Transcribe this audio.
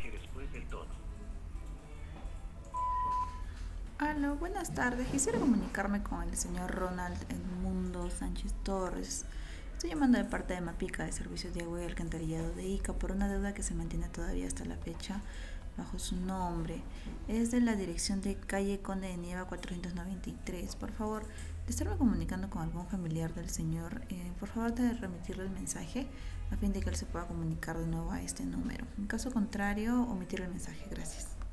mensaje después del tono. Aló, buenas tardes. Quisiera comunicarme con el señor Ronald Edmundo Sánchez Torres. Estoy llamando de parte de Mapica, de Servicios de Agua y Alcantarillado de Ica, por una deuda que se mantiene todavía hasta la fecha bajo su nombre. Es de la dirección de calle Conde de Nieva 493. Por favor, de estarme comunicando con algún familiar del señor, por favor de remitirle el mensaje a fin de que él se pueda comunicar de nuevo a este número. En caso contrario, omitir el mensaje. Gracias.